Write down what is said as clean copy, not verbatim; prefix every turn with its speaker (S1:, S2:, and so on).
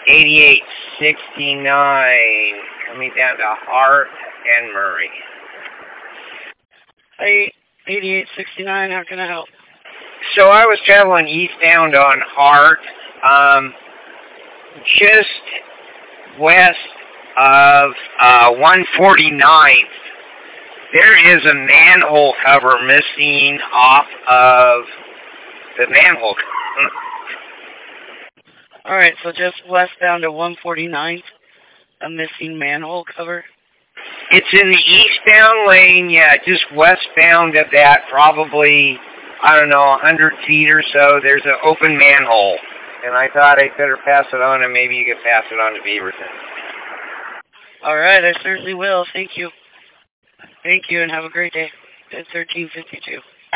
S1: 8869, coming down to Hart and Murray.
S2: Hey, 8869, how can I help?
S1: So I was traveling eastbound on Hart, just west of 149th. There is a manhole cover missing off of the manhole cover.
S2: Alright, so just westbound to 149th, a missing manhole cover?
S1: It's in the eastbound lane, yeah, just westbound of that, probably, I don't know, 100 feet or so. There's an open manhole, and I thought I'd better pass it on, and maybe you could pass it on to Beaverton.
S2: Alright, I certainly will. Thank you. Thank you, and have a great day. It's 1352.